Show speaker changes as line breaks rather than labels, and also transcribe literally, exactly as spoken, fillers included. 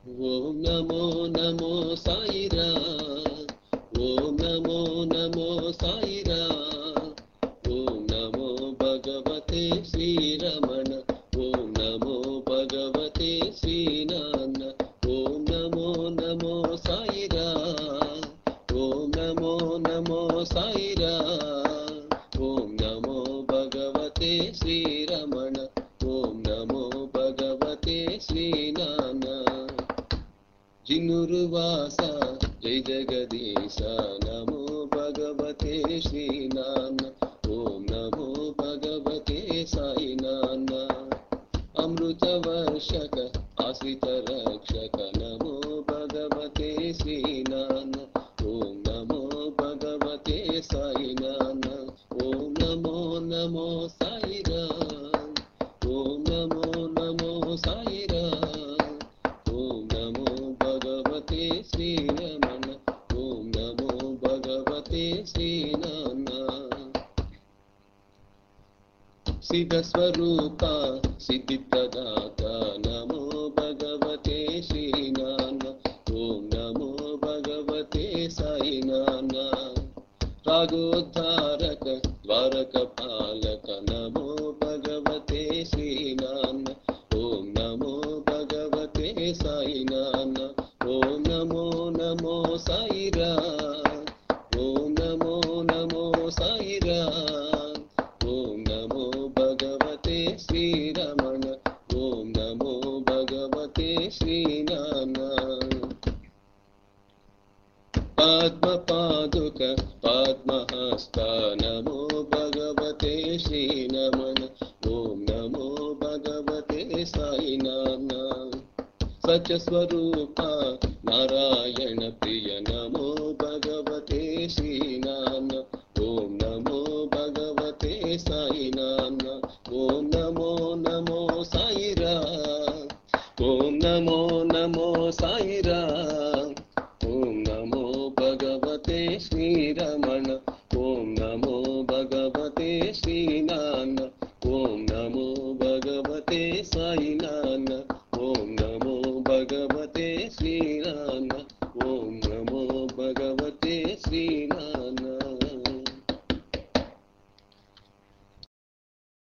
ఓం నమో నమో సాయిరా, ఓం నమో నమో సాయిరా, ఓం నమో భగవతే శ్రీరమణ, ఓం నమో భగవతే శ్రీనాన్న, ఓం నమో నమో సాయిరా, ఓం నమో నమో సాయిరా, ఓం నమో భగవతే శ్రీరమణ, ఓం నమో భగవతే శ్రీనాన్న. జినురువాస జై జగదీశ, నమో భగవతే శ్రీనాన్న, ఓం నమో భగవతే సాయినాన్న. అమృత వర్షక ఆశ్రిత రక్షక, నమో భగవతే శ్రీనాన్న, ఓం నమో భగవతే సాయినాన్న. ఓం నమో నమో సాయిరా, ఓం నమో నమో సాయిరా, ఓం నమో భగవతే శ్రీరమణ, ఓం నమో భగవతే శ్రీనాన్న. సిద్ధ స్వరూప సిద్ధి ప్రదాత, నమో భగవతే శ్రీనాన్న, ఓం నమో భగవతే సాయినాన్న. రాగోద్ధారక ద్వారక పాలక, నమో భగవతే శ్రీనాన్న, ఓం నమో భగవతే సాయినాన్న. ఓం నమో నమో సాయిరా, ఓం నమో నమో సాయిరా, ఓం నమో భగవతే శ్రీరమణ, ఓం నమో భగవతే శ్రీనాన్న. పద్మ పాదుక పద్మహస్త, నమో భగవతే శ్రీరమణ, ఓం నమో భగవతే సాయినాన్న. సత్య స్వరూప నారాయణ ప్రియ, నమో భగవతే శ్రీనాన్న, ఓం నమో భగవతే సాయినాన్న. ఓం నమో నమో సాయిరా, ఓం నమో నమో సాయిరా, ఓం నమో భగవతే శ్రీరమణ, ఓం నమో భగవతే శ్రీనాన్న, ఓం నమో భగవతే సాయినాన్న, ఓం నమో భగవతే శ్రీనాన్న.